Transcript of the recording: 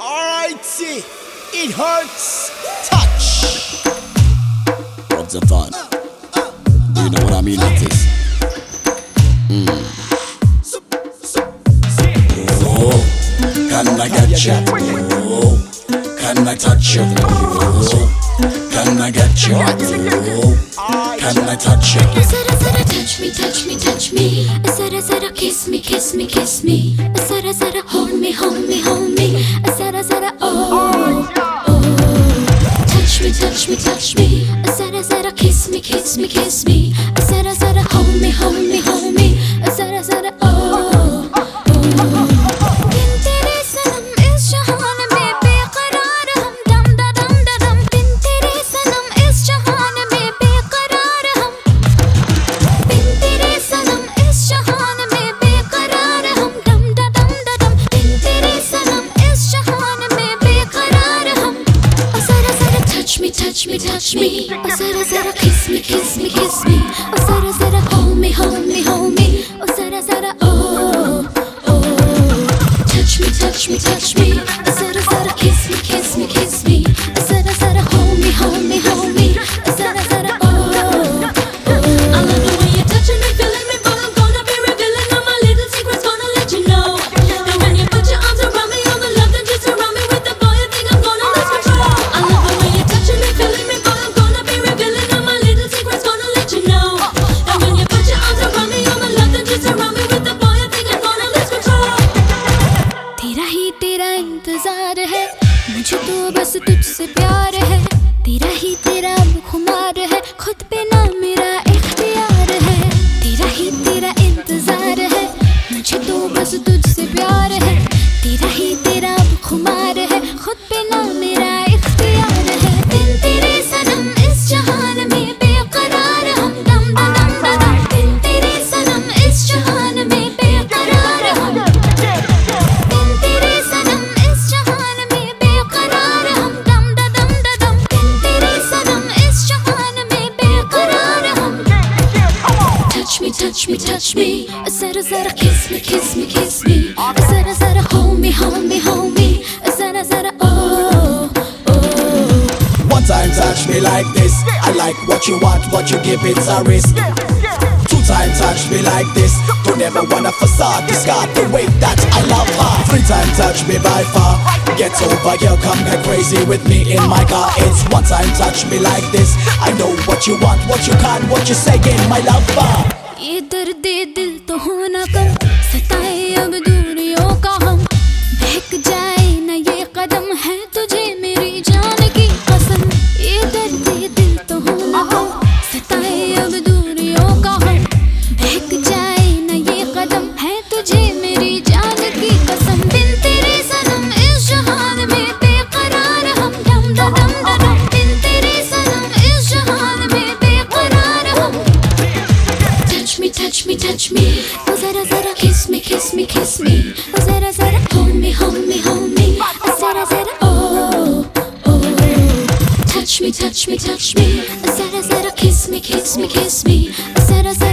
Alrighty, it hurts. Touch. What's the fun? Do you know what I mean with this? Oh, can I get you? Oh, can I touch you? Oh, can I get you? Oh, can I touch you? Zara zara touch me, touch me, touch me. Zara zara kiss me, kiss me, kiss me. Zara zara hold me, hold me, hold me. Zara zara oh oh. Touch me, touch me, touch me. Zara zara kiss me, kiss me, kiss me. Zara zara hold me, hold me, hold me. Zara zara oh oh. बिन तेरे सनम इस जहान में बेकरार हम दम दा दम दा दम. बिन तेरे सनम इस जहान में बेकरार हम. बिन तेरे सनम इस जहान में बेकरार हम दम दा दम दा दम. बिन तेरे सनम इस जहान में बेकरार हम. Zara zara touch me, touch me, touch me. Zara zara kiss me, kiss me, kiss me. Zara zara hold me, hold me, hold me. Zara zara oh oh. Touch me, touch me. Zara zara kiss me, kiss me, kiss me. Zara zara hold me, hold me, hold me. Zara zara oh oh. I love the way you're touching me, feeling me, but I'm gonna be revealing all my little secrets, gonna let you know. And when you put your arms around me, all the love that you surround me with, the boy, I think I'm gonna lose control. I love the way you're touching me, feeling me, but I'm gonna be revealing all my little secrets, gonna let you know. And when you put your arms around me, all the love that you surround me with, the boy, I think I'm gonna lose control. तेरा ही तेरा इंतजार है, मुझे तो बस तुझसे प्यार है. तेरा ही तेरा खुमार है, खुद पे ना मेरा इख्तियार है. तेरा ही तेरा इंतजार है, मुझे तो बस तुझसे प्यार है. तेरा ही तेरा खुमार है, खुद पे ना मेरा इख्तियार है. बिन तेरे सनम इस जहान में बेकरार हम दम दा दम दा दम. बिन तेरे सनम इस जहान में बेकरार हम. बिन तेरे सनम इस जहान में बेकरार हम दम दा दम दा दम. बिन तेरे सनम इस जहान में बेकरार हम. Touch me, touch me, touch me. Zara zara kiss me, kiss me, kiss me. Zara zara hold me, hold me, hold me. Zara zara oh oh. One time touch me like this. I like what you want, what you give, it's a risk. Two time touch me like this. Don't ever wanna facade, discard the way that I love her. Three time touch me by far. Get over here, come get crazy with me in my car. It's one time touch me like this. I know what you want, what you can't, what you saying, my lover. ये दर्द दिल तो होना कम, सताए अब दूरियों का हम. बहक जाए ना ये कदम, है तुझे मेरी जान की कसम. ये दर्द दिल तो होना कम, सताए अब दूरियों का हम. बहक जाए ना ये कदम, है तुझे मेरी जान की कसम. बिन तेरे सनम इस जहान में बेकरार हम दम दा दम दा दम. बिन तेरे सनम इस जहान में बेकरार हम. Touch me, touch me, touch me. Oh zara zara kiss me, kiss me, kiss me. Oh zara zara hold me, hold me, hold me. Oh zara zara oh oh. Touch me, touch me, touch me. Oh zara zara kiss me, kiss me, kiss me. Oh zara zara